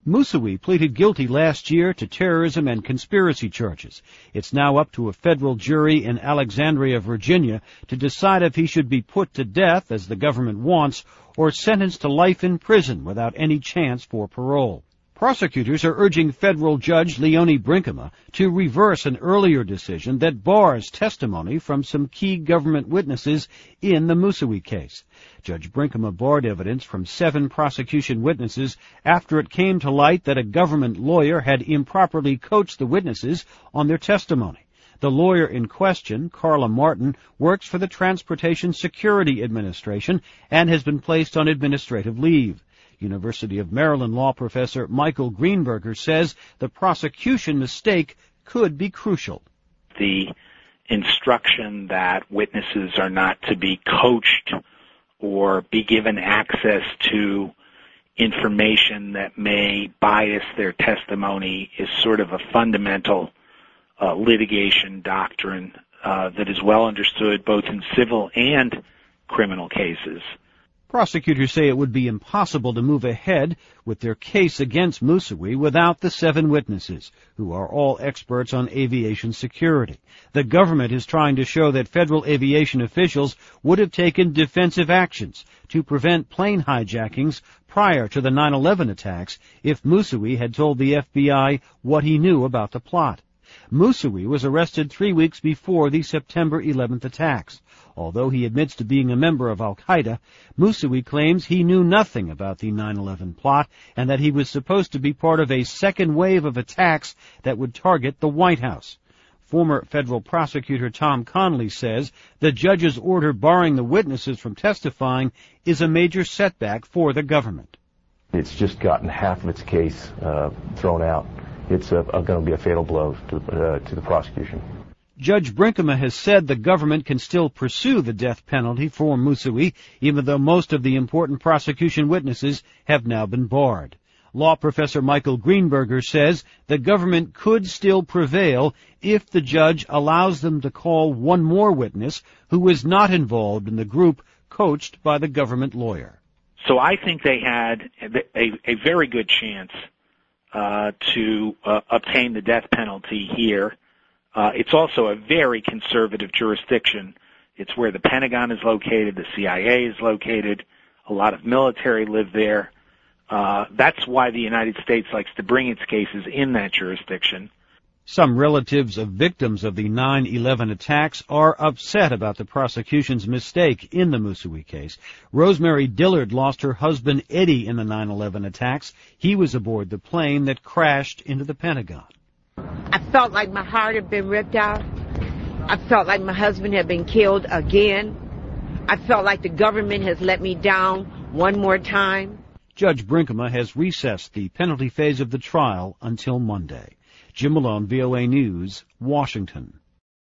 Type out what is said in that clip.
Musawi pleaded guilty last year to terrorism and conspiracy charges. It's now up to a federal jury in Alexandria, Virginia, to decide if he should be put to death, as the government wants, or sentenced to life in prison without any chance for parole. Prosecutors are urging federal judge Leonie Brinkema to reverse an earlier decision that bars testimony from some key government witnesses in the Musawi case. Judge Brinkema barred evidence from 7 prosecution witnesses after it came to light that a government lawyer had improperly coached the witnesses on their testimony. The lawyer in question, Carla Martin, works for the Transportation Security Administration and has been placed on administrative leave. University of Maryland law professor Michael Greenberger says the prosecution mistake could be crucial. The instruction that witnesses are not to be coached or be given access to information that may bias their testimony is sort of a fundamental litigation doctrine that is well understood both in civil and criminal cases. Prosecutors say it would be impossible to move ahead with their case against Musawi without the 7 witnesses, who are all experts on aviation security. The government is trying to show that federal aviation officials would have taken defensive actions to prevent plane hijackings prior to the 9/11 attacks if Musawi had told the FBI what he knew about the plot. Musawi was arrested 3 weeks before the September 11th attacks. Although he admits to being a member of Al-Qaeda, Musawi claims he knew nothing about the 9/11 plot and that he was supposed to be part of a second wave of attacks that would target the White House. Former federal prosecutor Tom Connolly says the judge's order barring the witnesses from testifying is a major setback for the government. It's just gotten half of its case thrown out. It's going to be a fatal blow to the prosecution. Judge Brinkema has said the government can still pursue the death penalty for Musawi, even though most of the important prosecution witnesses have now been barred. Law professor Michael Greenberger says the government could still prevail if the judge allows them to call one more witness who was not involved in the group coached by the government lawyer. So I think they had a very good chance to obtain the death penalty here. It's also a very conservative jurisdiction. It's where the Pentagon is located, the CIA is located, a lot of military live there. That's why the United States likes to bring its cases in that jurisdiction. Some relatives of victims of the 9/11 attacks are upset about the prosecution's mistake in the Musawi case. Rosemary Dillard lost her husband Eddie in the 9/11 attacks. He was aboard the plane that crashed into the Pentagon. I felt like my heart had been ripped out. I felt like my husband had been killed again. I felt like the government has let me down one more time. Judge Brinkema has recessed the penalty phase of the trial until Monday. Jim Malone, VOA News, Washington.